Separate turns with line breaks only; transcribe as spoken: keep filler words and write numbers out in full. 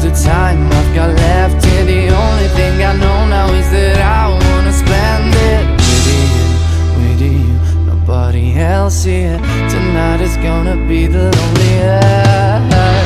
the time I've got left here. The only thing I know now is that I wanna spend it with you, with you, nobody else here. Tonight is gonna be the loneliest.